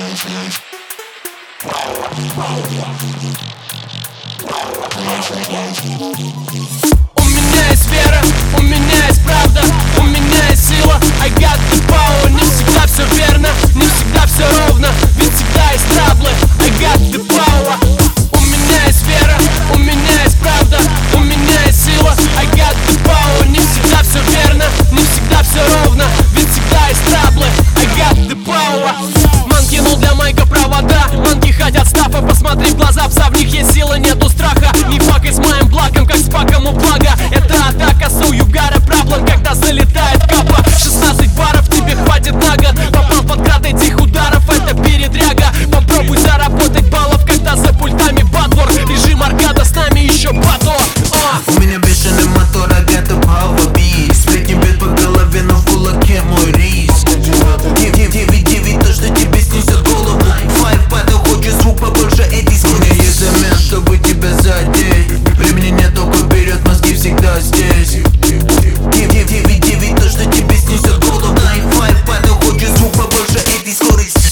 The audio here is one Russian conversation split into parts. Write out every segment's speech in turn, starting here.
У меня есть вера, у меня есть правда, у меня есть сила. I got the power. Не всегда все верно, не всегда все ровно, ведь всегда есть траблы. I got the power. У меня есть вера, у меня есть правда, у меня есть сила. I got the power. Не всегда все верно, не всегда все ровно, ведь всегда есть траблы. I got the power. Ман кинул для майка провода, манки хотят стафа. Посмотри в глаза пса, в них есть сила, нету страха. Не факай с моим блаком, как с паком у блага. Это атака, so you got a problem, когда залетает капа. 16 баров тебе хватит на год. Попал под град этих ударов, это передряга. Попробуй заработать баллов, когда за пультами батвор. Режим аркада, с нами еще батл. У меня бешеный мотор, I got the power beat. Сплетни бьет по голове, но в кулаке мой рис. 9-9, то, что тебе снесет голову. Five battle, хочешь звук побольше, эти скорости. У меня есть замес, чтобы тебя задеть. Времени нет, только вперед, мозги всегда здесь. 9-9, то, что тебе снесет голову. Five battle, хочешь звук побольше, эти скорости.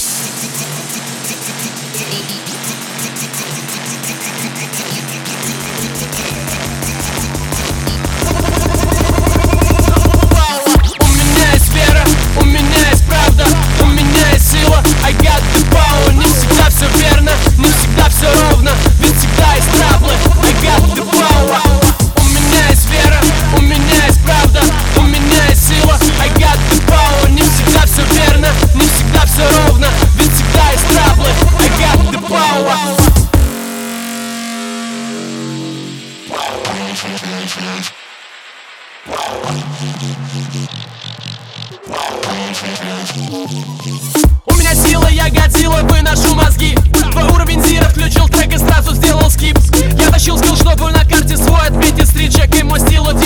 I got the power. Не всегда все верно, не всегда все ровно, ведь всегда есть траблы. I got the power. У меня есть вера, у меня есть правда, у меня есть сила. I got the power. Не всегда все верно, не всегда все ровно, ведь всегда есть траблы. I got the power. У меня сила, я Годзилла, выношу мозги. Твой уровень зира, включил трек и сразу сделал скип. Я тащил скилл, чтобы на карте свой отметить стрит. Чекай мой стил,